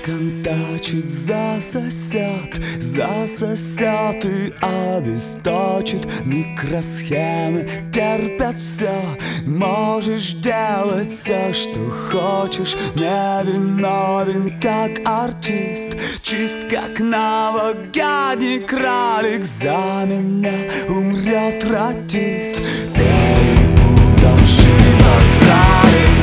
законтачит, засосет и обесточит. Микросхемы терпят все, можешь делать все, что хочешь. Невиновен, как артист, чист, как новогодний кралик. За меня умрет радист, перепутавший кралик.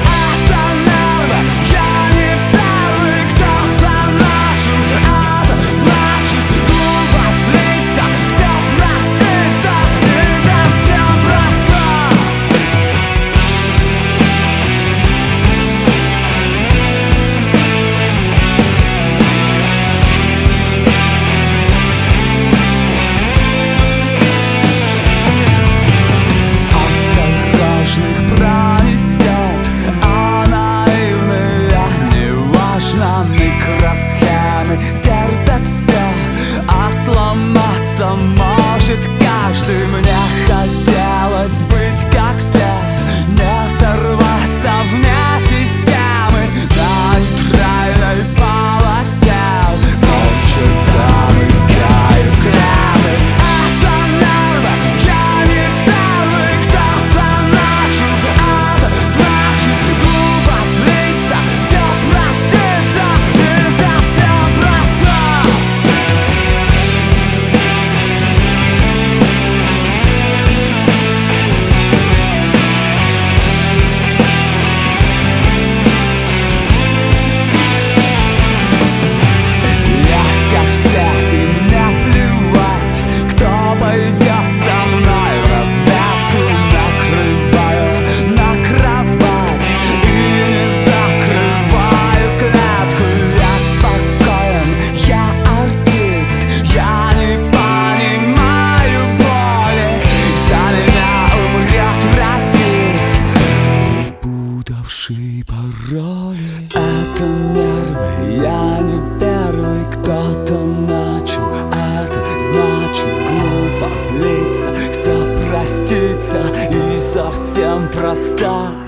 Терпят все, а сломаться может каждый. Мне хотелось быть как все, не сорваться вне системы, на нейтральной полосе. Молча замыкаю клеммы. Это нервы, я не первый, кто-то начал. Это значит глупо злиться, все простится и совсем просто. Я как все, и мне плевать, кто пойдет со мной в разведку. Накрываю на кровать и не закрываю клетку. Я спокоен, я артист, я не понимаю боли. За меня умрет радист, перепутавший пароли. Это нервы, я не первый, кто-то начал. Это значит глупо злиться, все простится и совсем просто.